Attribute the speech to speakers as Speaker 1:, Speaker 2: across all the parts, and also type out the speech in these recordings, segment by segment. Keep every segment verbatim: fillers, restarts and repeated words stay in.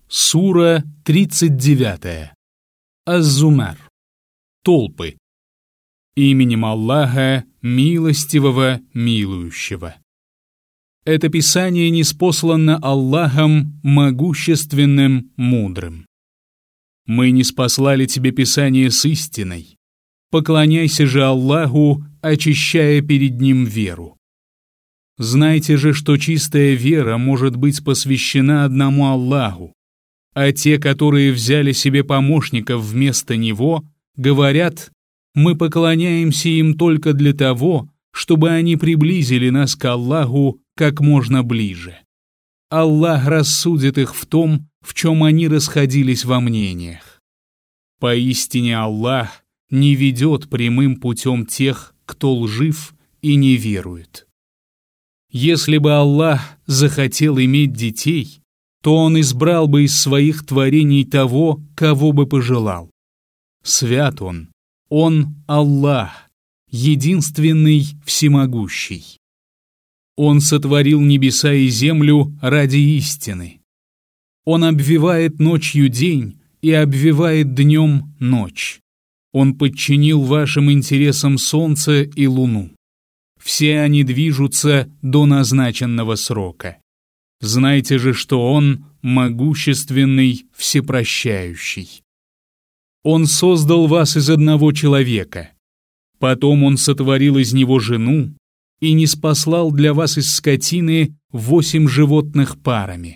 Speaker 1: Сура тридцать девять. Аз-Зумар. Толпы. Именем Аллаха, милостивого, милующего. Это писание ниспослано Аллахом, могущественным, мудрым. Мы ниспослали тебе писание с истиной. Поклоняйся же Аллаху, очищая перед Ним веру. Знайте же, что чистая вера может быть посвящена одному Аллаху, а те, которые взяли себе помощников вместо Него, говорят: мы поклоняемся им только для того, чтобы они приблизили нас к Аллаху как можно ближе. Аллах рассудит их в том, в чем они расходились во мнениях. Поистине Аллах не ведет прямым путем тех, кто лжив и не верует. Если бы Аллах захотел иметь детей, то Он избрал бы из своих творений того, кого бы пожелал. Свят Он, Он Аллах, единственный всемогущий. Он сотворил небеса и землю ради истины. Он обвивает ночью день и обвивает днем ночь. Он подчинил вашим интересам солнце и луну. Все они движутся до назначенного срока. Знайте же, что Он могущественный, всепрощающий. Он создал вас из одного человека. Потом Он сотворил из него жену и ниспослал для вас из скотины восемь животных парами.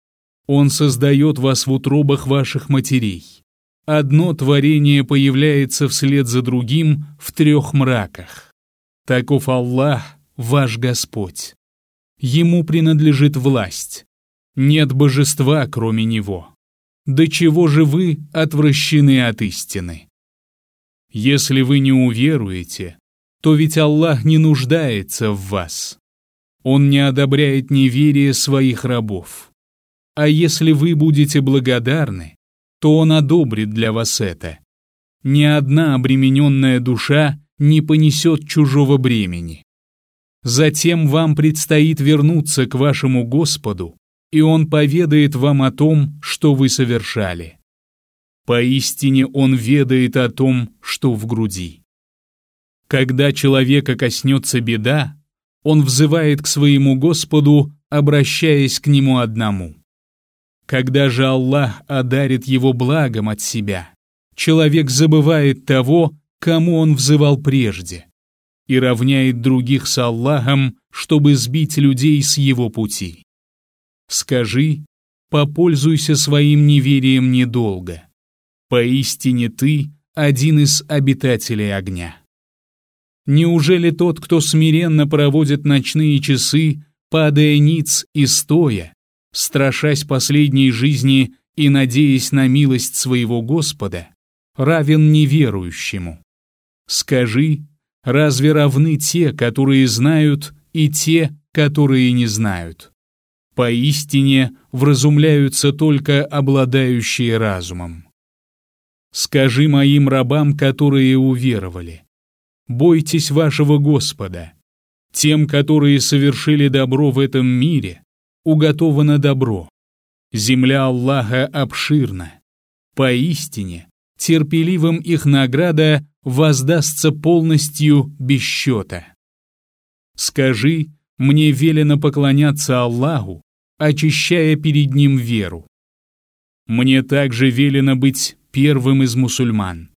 Speaker 1: Он создает вас в утробах ваших матерей. Одно творение появляется вслед за другим в трех мраках. Таков Аллах, ваш Господь. Ему принадлежит власть. Нет божества, кроме Него. До чего же вы отвращены от истины? Если вы не уверуете, то ведь Аллах не нуждается в вас. Он не одобряет неверие своих рабов. А если вы будете благодарны, то Он одобрит для вас это. Ни одна обремененная душа не понесет чужого бремени. Затем вам предстоит вернуться к вашему Господу, и Он поведает вам о том, что вы совершали. Поистине Он ведает о том, что в груди. Когда человека коснется беда, он взывает к своему Господу, обращаясь к Нему одному. Когда же Аллах одарит его благом от себя, человек забывает того, кому он взывал прежде, и равняет других с Аллахом, чтобы сбить людей с его пути. Скажи: попользуйся своим неверием недолго. Поистине ты один из обитателей огня. Неужели тот, кто смиренно проводит ночные часы, падая ниц и стоя, страшась последней жизни и надеясь на милость своего Господа, равен неверующему? Скажи: разве равны те, которые знают, и те, которые не знают? Поистине вразумляются только обладающие разумом. Скажи моим рабам, которые уверовали: бойтесь вашего Господа. Тем, которые совершили добро в этом мире, уготовано добро. Земля Аллаха обширна. Поистине, терпеливым их награда воздастся полностью без счета. Скажи: мне велено поклоняться Аллаху, очищая перед Ним веру. Мне также велено быть первым из мусульман.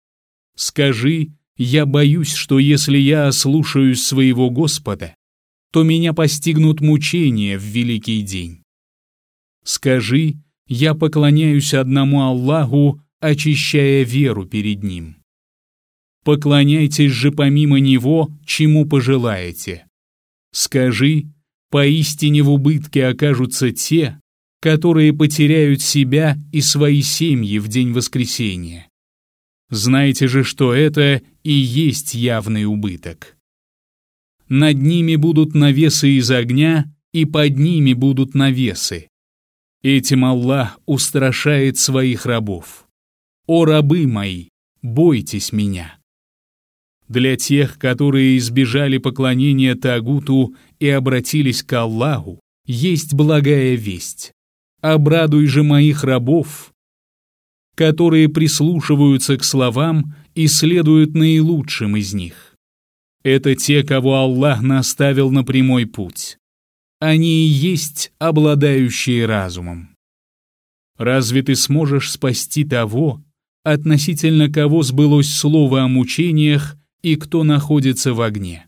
Speaker 1: Скажи: я боюсь, что если я ослушаюсь своего Господа, то меня постигнут мучения в великий день. Скажи: я поклоняюсь одному Аллаху, очищая веру перед Ним. Поклоняйтесь же помимо Него, чему пожелаете. Скажи: поистине в убытке окажутся те, которые потеряют себя и свои семьи в день воскресения. Знайте же, что это и есть явный убыток. Над ними будут навесы из огня, и под ними будут навесы. Этим Аллах устрашает своих рабов. О рабы мои, бойтесь Меня. Для тех, которые избежали поклонения Тагуту и обратились к Аллаху, есть благая весть. обрадуй же моих рабов, которые прислушиваются к словам и следуют наилучшим из них. Это те, кого Аллах наставил на прямой путь. Они и есть обладающие разумом. Разве ты сможешь спасти того, относительно кого сбылось слово о мучениях и кто находится в огне?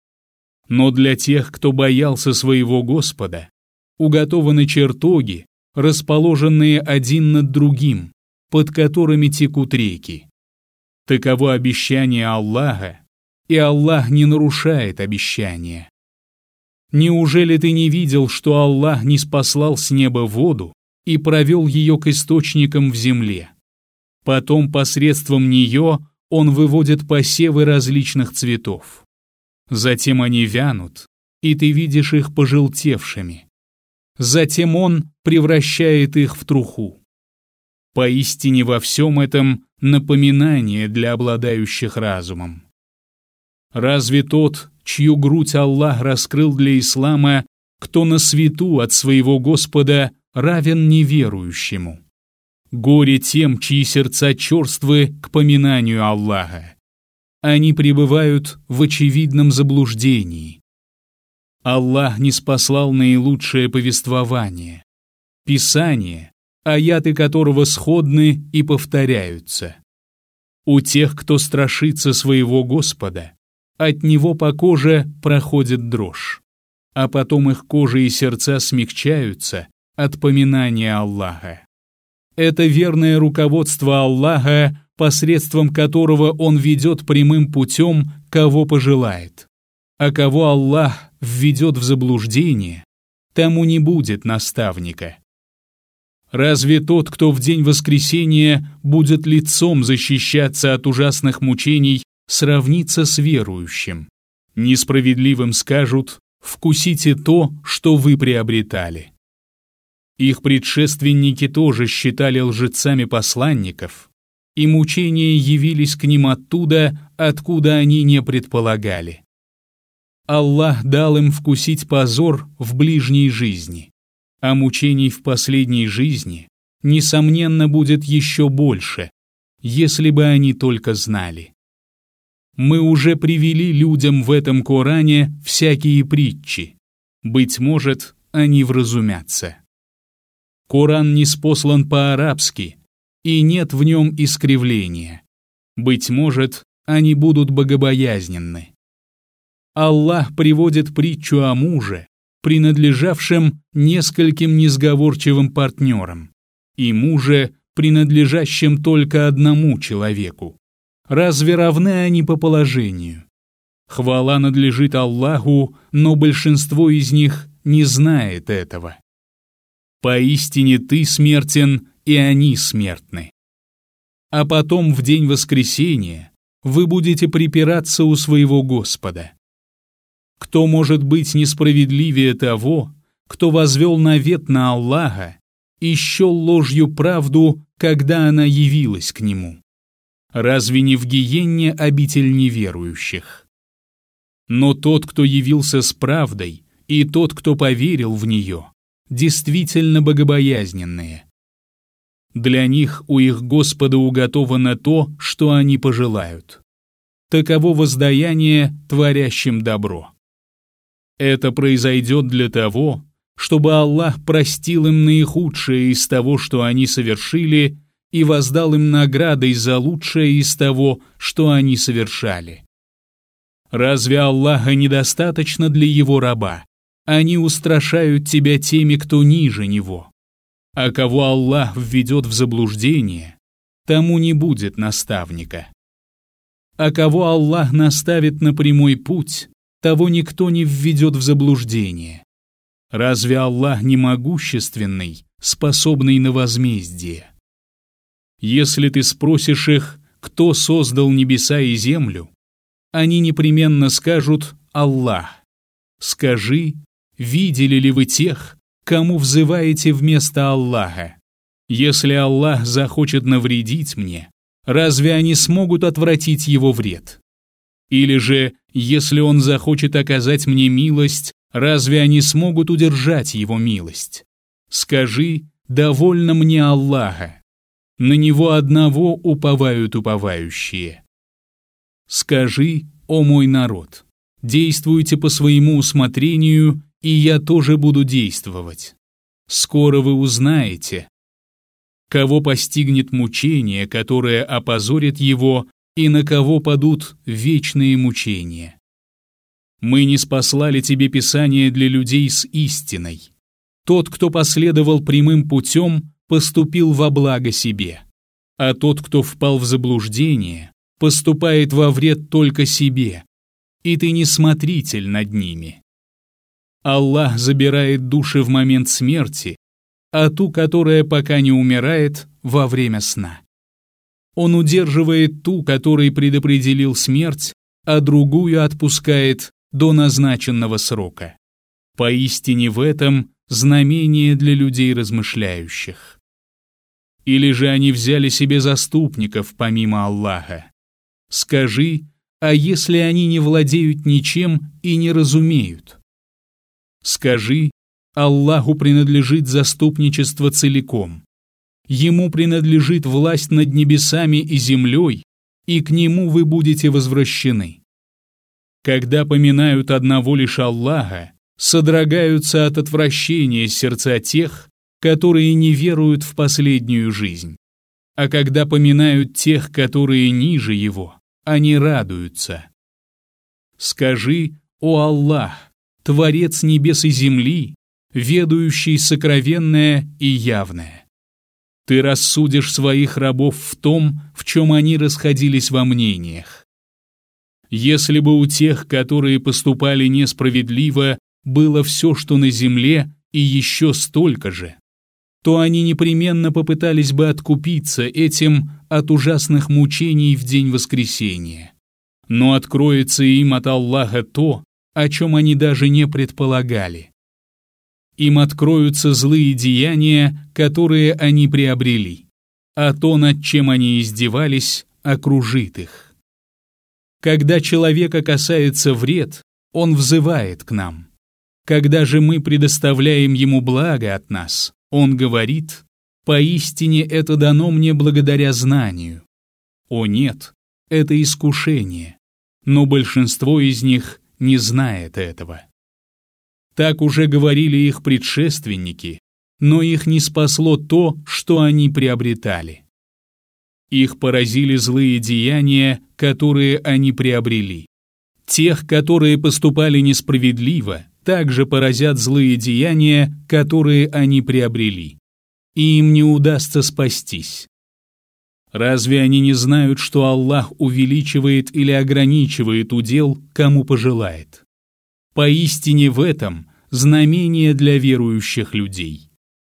Speaker 1: Но для тех, кто боялся своего Господа, уготованы чертоги, расположенные один над другим, под которыми текут реки. Таково обещание Аллаха, и Аллах не нарушает обещания. Неужели ты не видел, что Аллах не спаслал с неба воду и провел ее к источникам в земле? Потом посредством нее Он выводит посевы различных цветов. Затем они вянут, и ты видишь их пожелтевшими. Затем Он превращает их в труху. Поистине во всем этом напоминание для обладающих разумом. Разве тот, чью грудь Аллах раскрыл для ислама, кто на свету от своего Господа, равен неверующему? Горе тем, чьи сердца черствы к поминанию Аллаха. Они пребывают в очевидном заблуждении. Аллах не спаслал наилучшее повествование, Писание, аяты которого сходны и повторяются. У тех, кто страшится своего Господа, от него по коже проходит дрожь, а потом их кожа и сердца смягчаются от поминания Аллаха. Это верное руководство Аллаха, посредством которого Он ведет прямым путем, кого пожелает. А кого Аллах введет в заблуждение, тому не будет наставника. Разве тот, кто в день воскресения будет лицом защищаться от ужасных мучений, сравнится с верующим? Несправедливым скажут: «Вкусите то, что вы приобретали». Их предшественники тоже считали лжецами посланников, и мучения явились к ним оттуда, откуда они не предполагали. Аллах дал им вкусить позор в ближней жизни, а мучений в последней жизни, несомненно, будет еще больше, если бы они только знали. Мы уже привели людям в этом Коране всякие притчи. Быть может, они вразумятся. Коран ниспослан по-арабски, и нет в нем искривления. Быть может, они будут богобоязненны. Аллах приводит притчу о муже, принадлежавшем нескольким несговорчивым партнерам, и муже, принадлежащем только одному человеку. Разве равны они по положению? Хвала надлежит Аллаху, но большинство из них не знает этого. Поистине ты смертен, и они смертны. А потом в день воскресения вы будете припираться у своего Господа. Кто может быть несправедливее того, кто возвел навет на Аллаха и счел ложью правду, когда она явилась к нему? Разве не в гиенне обитель неверующих? Но тот, кто явился с правдой, и тот, кто поверил в нее, действительно богобоязненные. Для них у их Господа уготовано то, что они пожелают. Таково воздаяние творящим добро. Это произойдет для того, чтобы Аллах простил им наихудшее из того, что они совершили, и воздал им наградой за лучшее из того, что они совершали. Разве Аллаха недостаточно для его раба? Они устрашают тебя теми, кто ниже него. А кого Аллах введет в заблуждение, тому не будет наставника. А кого Аллах наставит на прямой путь, того никто не введет в заблуждение. Разве Аллах не могущественный, способный на возмездие? Если ты спросишь их, кто создал небеса и землю, они непременно скажут «Аллах». Скажи, видели ли вы тех, кому взываете вместо Аллаха? Если Аллах захочет навредить мне, разве они смогут отвратить его вред? Или же, если Он захочет оказать мне милость, разве они смогут удержать его милость? Скажи, довольно мне Аллаха, на Него одного уповают уповающие. Скажи, о мой народ, действуйте по своему усмотрению, и я тоже буду действовать. Скоро вы узнаете, кого постигнет мучение, которое опозорит его, и на кого падут вечные мучения. Мы ниспослали тебе Писание для людей с истиной. Тот, кто последовал прямым путем, поступил во благо себе, а тот, кто впал в заблуждение, поступает во вред только себе, и ты не смотритель над ними. Аллах забирает души в момент смерти, а ту, которая пока не умирает, во время сна. Он удерживает ту, которой предопределил смерть, а другую отпускает до назначенного срока. Поистине в этом знамение для людей размышляющих. Или же они взяли себе заступников помимо Аллаха? Скажи, а если они не владеют ничем и не разумеют? Скажи, Аллаху принадлежит заступничество целиком. Ему принадлежит власть над небесами и землей, и к Нему вы будете возвращены. Когда поминают одного лишь Аллаха, содрогаются от отвращения сердца тех, которые не веруют в последнюю жизнь. А когда поминают тех, которые ниже Его, они радуются. Скажи, о Аллах, Творец небес и земли, ведающий сокровенное и явное. Ты рассудишь своих рабов в том, в чем они расходились во мнениях. Если бы у тех, которые поступали несправедливо, было все, что на земле, и еще столько же, то они непременно попытались бы откупиться этим от ужасных мучений в день воскресения. Но откроется им от Аллаха то, о чем они даже не предполагали. Им откроются злые деяния, которые они приобрели, а то, над чем они издевались, окружит их. Когда человека касается вред, он взывает к нам. Когда же мы предоставляем ему благо от нас, он говорит: «Поистине это дано мне благодаря знанию». О нет, это искушение, но большинство из них не знает этого. Так уже говорили их предшественники, но их не спасло то, что они приобретали. Их поразили злые деяния, которые они приобрели. Тех, которые поступали несправедливо, также поразят злые деяния, которые они приобрели. И им не удастся спастись. Разве они не знают, что Аллах увеличивает или ограничивает удел, кому пожелает? Поистине в этом знамение для верующих людей.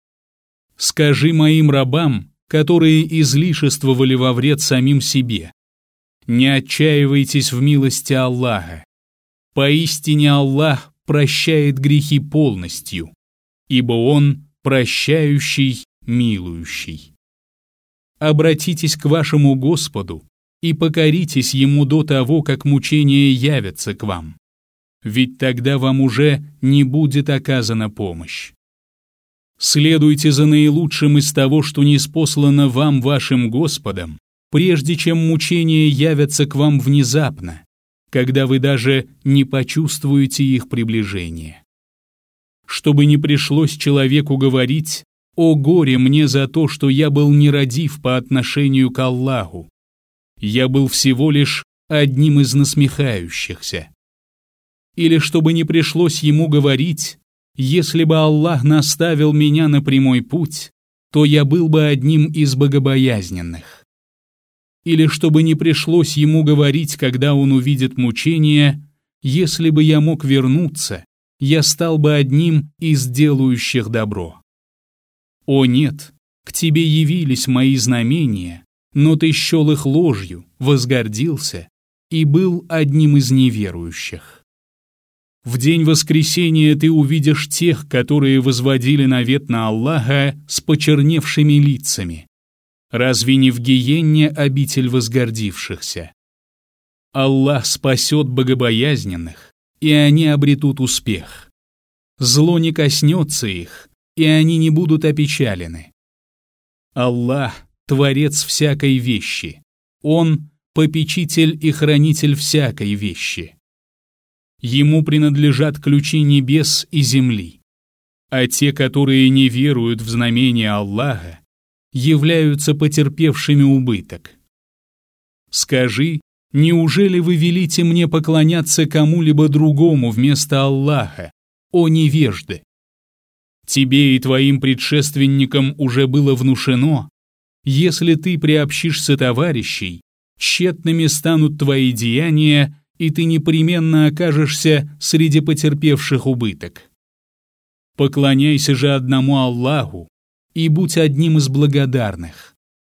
Speaker 1: Скажи моим рабам, которые излишествовали во вред самим себе: не отчаивайтесь в милости Аллаха. Поистине Аллах прощает грехи полностью, ибо Он прощающий, милующий. Обратитесь к вашему Господу и покоритесь Ему до того, как мучения явятся к вам, ведь тогда вам уже не будет оказана помощь. Следуйте за наилучшим из того, что ниспослано вам вашим Господом, прежде чем мучения явятся к вам внезапно, когда вы даже не почувствуете их приближение. Чтобы не пришлось человеку говорить: «О горе мне за то, что я был нерадив по отношению к Аллаху! Я был всего лишь одним из насмехающихся». Или чтобы не пришлось ему говорить: «Если бы Аллах наставил меня на прямой путь, то я был бы одним из богобоязненных». Или чтобы не пришлось ему говорить, когда он увидит мучения: «Если бы я мог вернуться, я стал бы одним из делающих добро». О нет, к тебе явились мои знамения, но ты счел их ложью, возгордился и был одним из неверующих. В день воскресения ты увидишь тех, которые возводили навет на Аллаха с почерневшими лицами. Разве не в гиенне обитель возгордившихся? Аллах спасет богобоязненных, и они обретут успех. Зло не коснется их, и они не будут опечалены. Аллах – Творец всякой вещи. Он – попечитель и хранитель всякой вещи. Ему принадлежат ключи небес и земли. А те, которые не веруют в знамения Аллаха, являются потерпевшими убыток. Скажи, неужели вы велите мне поклоняться кому-либо другому вместо Аллаха, о невежды? Тебе и твоим предшественникам уже было внушено, если ты приобщишься товарищей, тщетными станут твои деяния, и ты непременно окажешься среди потерпевших убыток. Поклоняйся же одному Аллаху и будь одним из благодарных.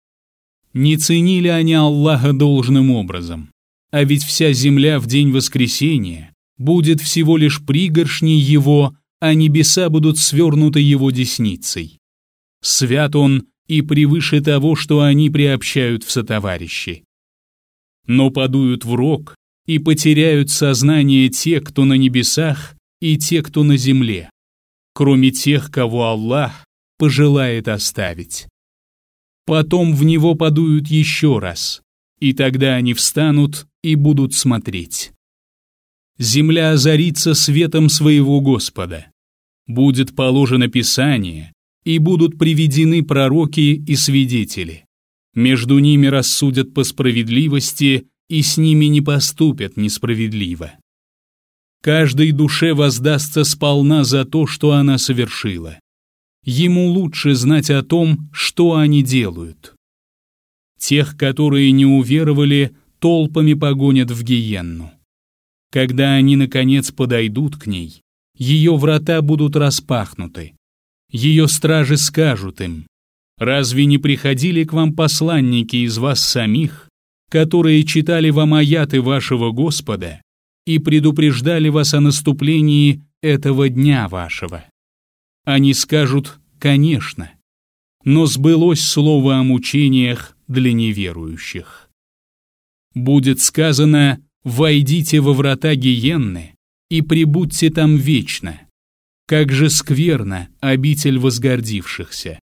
Speaker 1: Не ценили они Аллаха должным образом, а ведь вся земля в день воскресения будет всего лишь пригоршней его, а небеса будут свернуты его десницей. Свят он и превыше того, что они приобщают в сотоварищи. Но подуют в рог и потеряют сознание те, кто на небесах, и те, кто на земле, кроме тех, кого Аллах пожелает оставить. Потом в него подуют еще раз, и тогда они встанут и будут смотреть. Земля озарится светом своего Господа. Будет положено Писание, и будут приведены пророки и свидетели. Между ними рассудят по справедливости, и с ними не поступят несправедливо. Каждой душе воздастся сполна за то, что она совершила. Ему лучше знать о том, что они делают. Тех, которые не уверовали, толпами погонят в гиенну. Когда они, наконец, подойдут к ней, ее врата будут распахнуты. Ее стражи скажут им: «Разве не приходили к вам посланники из вас самих, которые читали вам аяты вашего Господа и предупреждали вас о наступлении этого дня вашего?» Они скажут: «Конечно», но сбылось слово о мучениях для неверующих. Будет сказано: «Войдите во врата гиенны и пребудьте там вечно. Как же скверна обитель возгордившихся».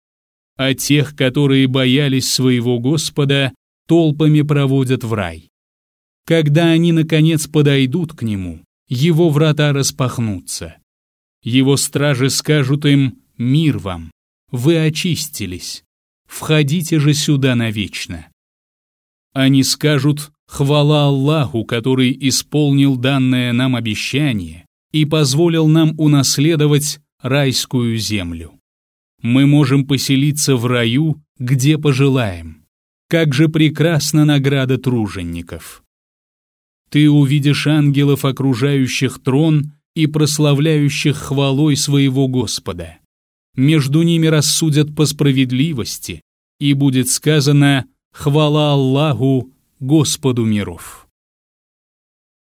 Speaker 1: А тех, которые боялись своего Господа, толпами проводят в рай. Когда они, наконец, подойдут к нему, его врата распахнутся. Его стражи скажут им: «Мир вам! Вы очистились! Входите же сюда навечно!» Они скажут: «Хвала Аллаху, который исполнил данное нам обещание и позволил нам унаследовать райскую землю. Мы можем поселиться в раю, где пожелаем. Как же прекрасна награда тружеников!» Ты увидишь ангелов, окружающих трон и прославляющих хвалой своего Господа. Между ними рассудят по справедливости, и будет сказано: «Хвала Аллаху, Господу миров».